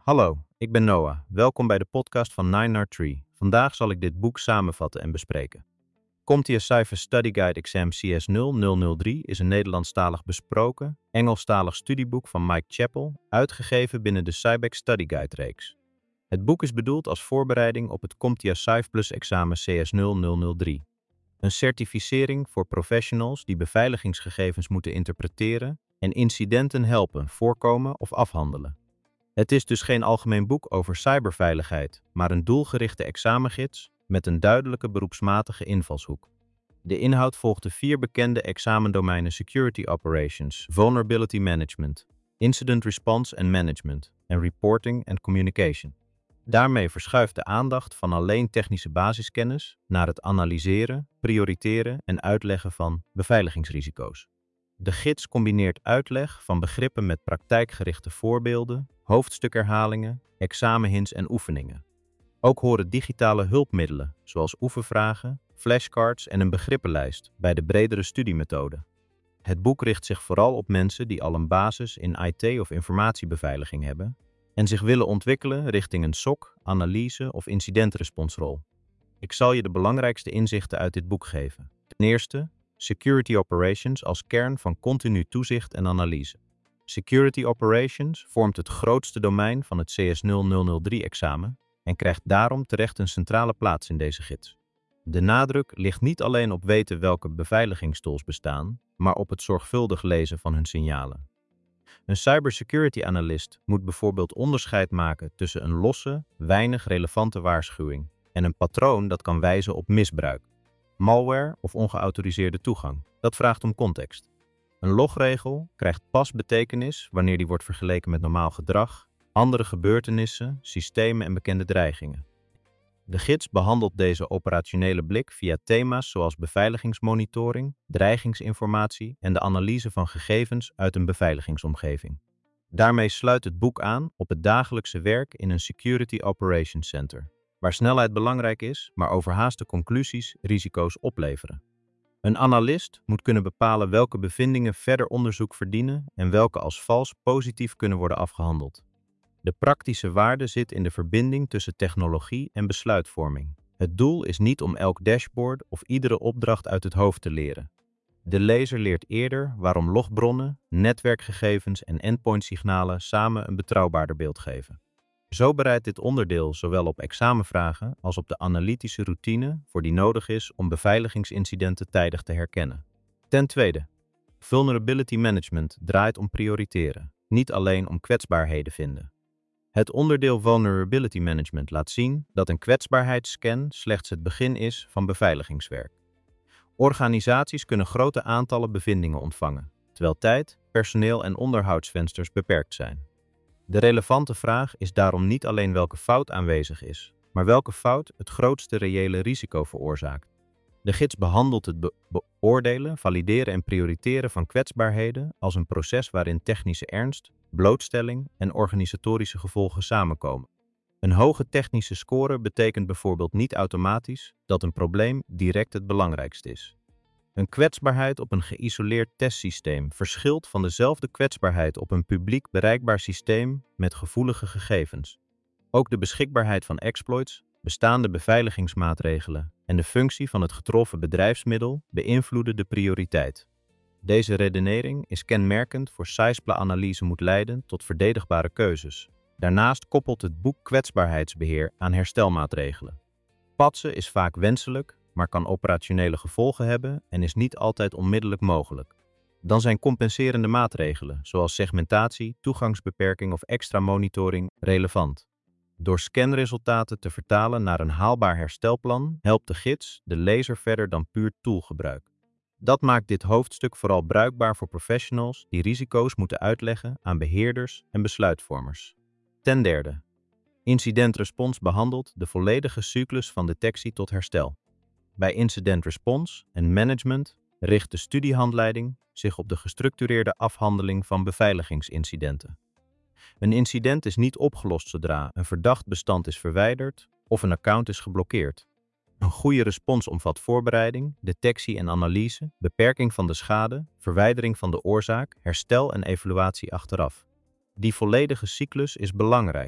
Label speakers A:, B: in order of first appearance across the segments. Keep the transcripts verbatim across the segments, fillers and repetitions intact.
A: Hallo, ik ben Noah. Welkom bij de podcast van nine R three. Vandaag zal ik dit boek samenvatten en bespreken. CompTIA Cypher Study Guide Exam C S nul nul nul drie is een Nederlandstalig besproken, Engelstalig studieboek van Mike Chappell, uitgegeven binnen de Cybex Study Guide reeks. Het boek is bedoeld als voorbereiding op het CompTIA Cypher examen C S nul nul nul drie. Een certificering voor professionals die beveiligingsgegevens moeten interpreteren en incidenten helpen, voorkomen of afhandelen. Het is dus geen algemeen boek over cyberveiligheid, maar een doelgerichte examengids met een duidelijke beroepsmatige invalshoek. De inhoud volgt de vier bekende examendomeinen Security Operations, Vulnerability Management, Incident Response and Management en Reporting and Communication. Daarmee verschuift de aandacht van alleen technische basiskennis naar het analyseren, prioriteren en uitleggen van beveiligingsrisico's. De gids combineert uitleg van begrippen met praktijkgerichte voorbeelden, hoofdstukherhalingen, examenhints en oefeningen. Ook horen digitale hulpmiddelen, zoals oefenvragen, flashcards en een begrippenlijst bij de bredere studiemethode. Het boek richt zich vooral op mensen die al een basis in I T of informatiebeveiliging hebben en zich willen ontwikkelen richting een S O C, analyse of incidentresponsrol. Ik zal je de belangrijkste inzichten uit dit boek geven. Ten eerste, Security Operations als kern van continu toezicht en analyse. Security Operations vormt het grootste domein van het C S nul nul nul drie examen en krijgt daarom terecht een centrale plaats in deze gids. De nadruk ligt niet alleen op weten welke beveiligingstools bestaan, maar op het zorgvuldig lezen van hun signalen. Een cybersecurity analyst moet bijvoorbeeld onderscheid maken tussen een losse, weinig relevante waarschuwing en een patroon dat kan wijzen op misbruik, malware of ongeautoriseerde toegang. Dat vraagt om context. Een logregel krijgt pas betekenis wanneer die wordt vergeleken met normaal gedrag, andere gebeurtenissen, systemen en bekende dreigingen. De gids behandelt deze operationele blik via thema's zoals beveiligingsmonitoring, dreigingsinformatie en de analyse van gegevens uit een beveiligingsomgeving. Daarmee sluit het boek aan op het dagelijkse werk in een Security Operations Center, waar snelheid belangrijk is, maar overhaaste conclusies risico's opleveren. Een analist moet kunnen bepalen welke bevindingen verder onderzoek verdienen en welke als vals positief kunnen worden afgehandeld. De praktische waarde zit in de verbinding tussen technologie en besluitvorming. Het doel is niet om elk dashboard of iedere opdracht uit het hoofd te leren. De lezer leert eerder waarom logbronnen, netwerkgegevens en endpointsignalen samen een betrouwbaarder beeld geven. Zo bereidt dit onderdeel zowel op examenvragen als op de analytische routine voor die nodig is om beveiligingsincidenten tijdig te herkennen. Ten tweede, Vulnerability Management draait om prioriteren, niet alleen om kwetsbaarheden vinden. Het onderdeel Vulnerability Management laat zien dat een kwetsbaarheidsscan slechts het begin is van beveiligingswerk. Organisaties kunnen grote aantallen bevindingen ontvangen, terwijl tijd, personeel en onderhoudsvensters beperkt zijn. De relevante vraag is daarom niet alleen welke fout aanwezig is, maar welke fout het grootste reële risico veroorzaakt. De gids behandelt het be- beoordelen, valideren en prioriteren van kwetsbaarheden als een proces waarin technische ernst, blootstelling en organisatorische gevolgen samenkomen. Een hoge technische score betekent bijvoorbeeld niet automatisch dat een probleem direct het belangrijkst is. Een kwetsbaarheid op een geïsoleerd testsysteem verschilt van dezelfde kwetsbaarheid op een publiek bereikbaar systeem met gevoelige gegevens. Ook de beschikbaarheid van exploits, bestaande beveiligingsmaatregelen en de functie van het getroffen bedrijfsmiddel beïnvloeden de prioriteit. Deze redenering is kenmerkend voor C I S P A-analyse moet leiden tot verdedigbare keuzes. Daarnaast koppelt het boek kwetsbaarheidsbeheer aan herstelmaatregelen. Patsen is vaak wenselijk, maar kan operationele gevolgen hebben en is niet altijd onmiddellijk mogelijk. Dan zijn compenserende maatregelen, zoals segmentatie, toegangsbeperking of extra monitoring, relevant. Door scanresultaten te vertalen naar een haalbaar herstelplan helpt de gids de lezer verder dan puur toolgebruik. Dat maakt dit hoofdstuk vooral bruikbaar voor professionals die risico's moeten uitleggen aan beheerders en besluitvormers. Ten derde, Incident Response behandelt de volledige cyclus van detectie tot herstel. Bij Incident Response en Management richt de studiehandleiding zich op de gestructureerde afhandeling van beveiligingsincidenten. Een incident is niet opgelost zodra een verdacht bestand is verwijderd of een account is geblokkeerd. Een goede respons omvat voorbereiding, detectie en analyse, beperking van de schade, verwijdering van de oorzaak, herstel en evaluatie achteraf. Die volledige cyclus is belangrijk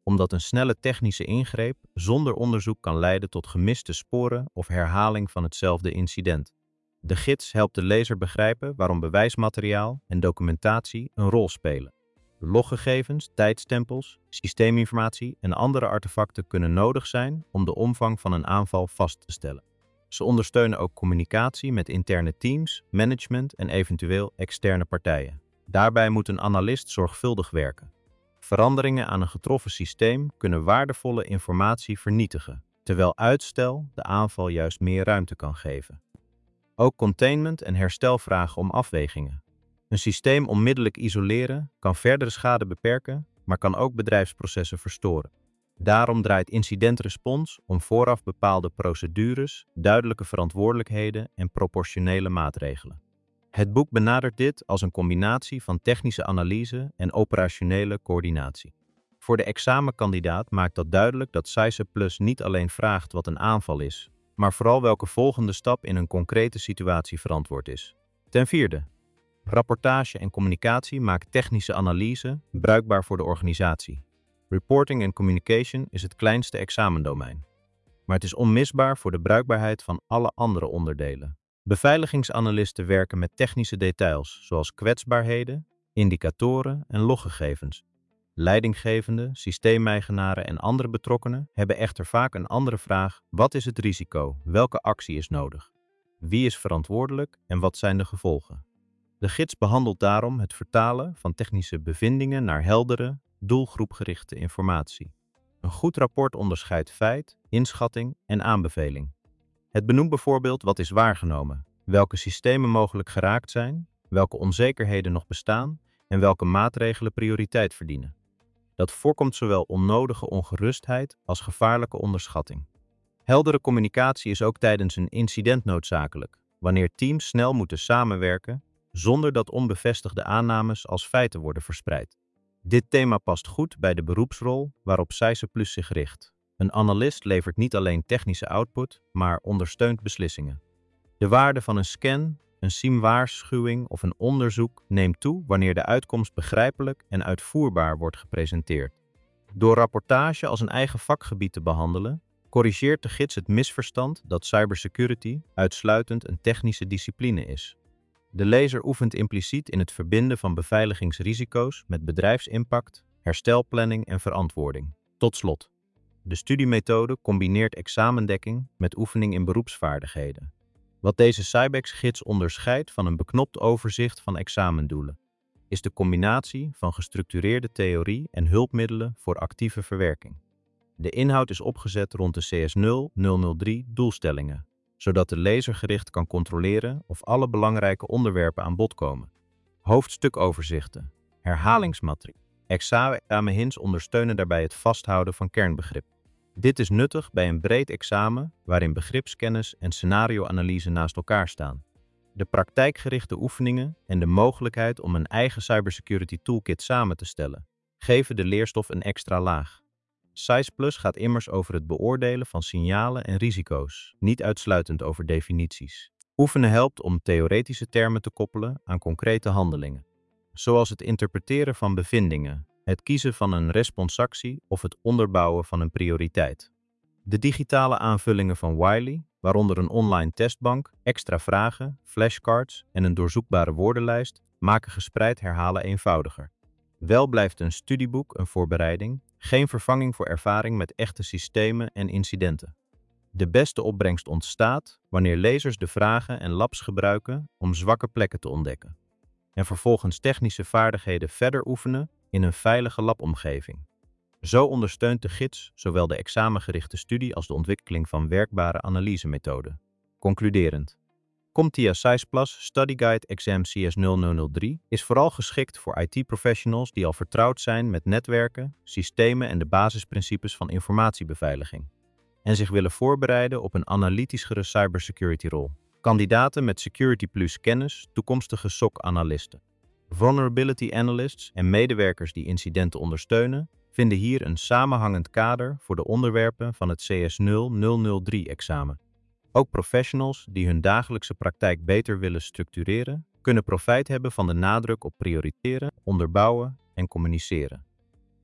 A: omdat een snelle technische ingreep zonder onderzoek kan leiden tot gemiste sporen of herhaling van hetzelfde incident. De gids helpt de lezer begrijpen waarom bewijsmateriaal en documentatie een rol spelen. Loggegevens, tijdstempels, systeeminformatie en andere artefacten kunnen nodig zijn om de omvang van een aanval vast te stellen. Ze ondersteunen ook communicatie met interne teams, management en eventueel externe partijen. Daarbij moet een analist zorgvuldig werken. Veranderingen aan een getroffen systeem kunnen waardevolle informatie vernietigen, terwijl uitstel de aanval juist meer ruimte kan geven. Ook containment en herstel vragen om afwegingen. Een systeem onmiddellijk isoleren kan verdere schade beperken, maar kan ook bedrijfsprocessen verstoren. Daarom draait incident response om vooraf bepaalde procedures, duidelijke verantwoordelijkheden en proportionele maatregelen. Het boek benadert dit als een combinatie van technische analyse en operationele coördinatie. Voor de examenkandidaat maakt dat duidelijk dat SAICEP+ niet alleen vraagt wat een aanval is, maar vooral welke volgende stap in een concrete situatie verantwoord is. Ten vierde, rapportage en communicatie maakt technische analyse bruikbaar voor de organisatie. Reporting en communication is het kleinste examendomein, maar het is onmisbaar voor de bruikbaarheid van alle andere onderdelen. Beveiligingsanalisten werken met technische details, zoals kwetsbaarheden, indicatoren en loggegevens. Leidinggevenden, systeemeigenaren en andere betrokkenen hebben echter vaak een andere vraag: wat is het risico? Welke actie is nodig? Wie is verantwoordelijk en wat zijn de gevolgen? De gids behandelt daarom het vertalen van technische bevindingen naar heldere, doelgroepgerichte informatie. Een goed rapport onderscheidt feit, inschatting en aanbeveling. Het benoemt bijvoorbeeld wat is waargenomen, welke systemen mogelijk geraakt zijn, welke onzekerheden nog bestaan en welke maatregelen prioriteit verdienen. Dat voorkomt zowel onnodige ongerustheid als gevaarlijke onderschatting. Heldere communicatie is ook tijdens een incident noodzakelijk, wanneer teams snel moeten samenwerken zonder dat onbevestigde aannames als feiten worden verspreid. Dit thema past goed bij de beroepsrol waarop SAICEP+ zich richt. Een analist levert niet alleen technische output, maar ondersteunt beslissingen. De waarde van een scan, een S I M-waarschuwing of een onderzoek neemt toe wanneer de uitkomst begrijpelijk en uitvoerbaar wordt gepresenteerd. Door rapportage als een eigen vakgebied te behandelen, corrigeert de gids het misverstand dat cybersecurity uitsluitend een technische discipline is. De lezer oefent impliciet in het verbinden van beveiligingsrisico's met bedrijfsimpact, herstelplanning en verantwoording. Tot slot, de studiemethode combineert examendekking met oefening in beroepsvaardigheden. Wat deze Cybex-gids onderscheidt van een beknopt overzicht van examendoelen, is de combinatie van gestructureerde theorie en hulpmiddelen voor actieve verwerking. De inhoud is opgezet rond de C S nul nul nul drie doelstellingen, zodat de lezer gericht kan controleren of alle belangrijke onderwerpen aan bod komen. Hoofdstukoverzichten, herhalingsmatriek. Examenhints ondersteunen daarbij het vasthouden van kernbegrip. Dit is nuttig bij een breed examen waarin begripskennis en scenarioanalyse naast elkaar staan. De praktijkgerichte oefeningen en de mogelijkheid om een eigen cybersecurity toolkit samen te stellen, geven de leerstof een extra laag. SAICEP+ gaat immers over het beoordelen van signalen en risico's, niet uitsluitend over definities. Oefenen helpt om theoretische termen te koppelen aan concrete handelingen, zoals het interpreteren van bevindingen, het kiezen van een responsactie of het onderbouwen van een prioriteit. De digitale aanvullingen van Wiley, waaronder een online testbank, extra vragen, flashcards en een doorzoekbare woordenlijst, maken gespreid herhalen eenvoudiger. Wel blijft een studieboek een voorbereiding, geen vervanging voor ervaring met echte systemen en incidenten. De beste opbrengst ontstaat wanneer lezers de vragen en labs gebruiken om zwakke plekken te ontdekken en vervolgens technische vaardigheden verder oefenen in een veilige labomgeving. Zo ondersteunt de gids zowel de examengerichte studie als de ontwikkeling van werkbare analysemethoden. Concluderend. CompTIA SAICEP+ Study Guide Exam C S nul nul nul drie is vooral geschikt voor I T-professionals die al vertrouwd zijn met netwerken, systemen en de basisprincipes van informatiebeveiliging en zich willen voorbereiden op een analytischere cybersecurity-rol. Kandidaten met Security Plus kennis, toekomstige S O C-analisten, vulnerability analysts en medewerkers die incidenten ondersteunen, vinden hier een samenhangend kader voor de onderwerpen van het C S nul nul nul drie-examen. Ook professionals die hun dagelijkse praktijk beter willen structureren, kunnen profijt hebben van de nadruk op prioriteren, onderbouwen en communiceren.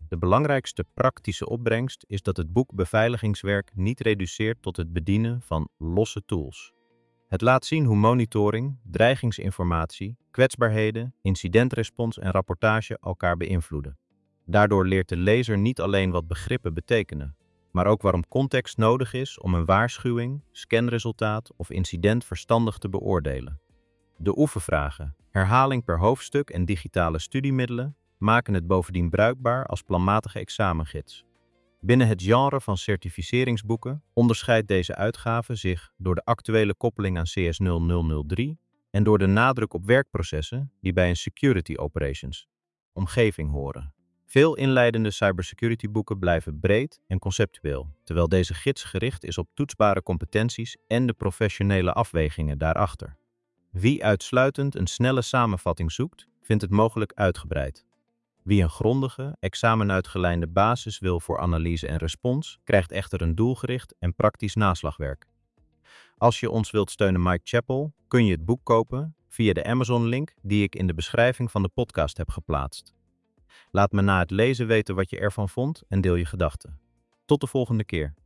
A: De belangrijkste praktische opbrengst is dat het boek beveiligingswerk niet reduceert tot het bedienen van losse tools. Het laat zien hoe monitoring, dreigingsinformatie, kwetsbaarheden, incidentrespons en rapportage elkaar beïnvloeden. Daardoor leert de lezer niet alleen wat begrippen betekenen, maar ook waarom context nodig is om een waarschuwing, scanresultaat of incident verstandig te beoordelen. De oefenvragen, herhaling per hoofdstuk en digitale studiemiddelen maken het bovendien bruikbaar als planmatige examengids. Binnen het genre van certificeringsboeken onderscheidt deze uitgave zich door de actuele koppeling aan C S nul nul nul drie en door de nadruk op werkprocessen die bij een security operations omgeving horen. Veel inleidende cybersecurity boeken blijven breed en conceptueel, terwijl deze gids gericht is op toetsbare competenties en de professionele afwegingen daarachter. Wie uitsluitend een snelle samenvatting zoekt, vindt het mogelijk uitgebreid. Wie een grondige, examenuitgelijnde basis wil voor analyse en respons, krijgt echter een doelgericht en praktisch naslagwerk. Als je ons wilt steunen Mike Chappell, kun je het boek kopen via de Amazon-link die ik in de beschrijving van de podcast heb geplaatst. Laat me na het lezen weten wat je ervan vond en deel je gedachten. Tot de volgende keer.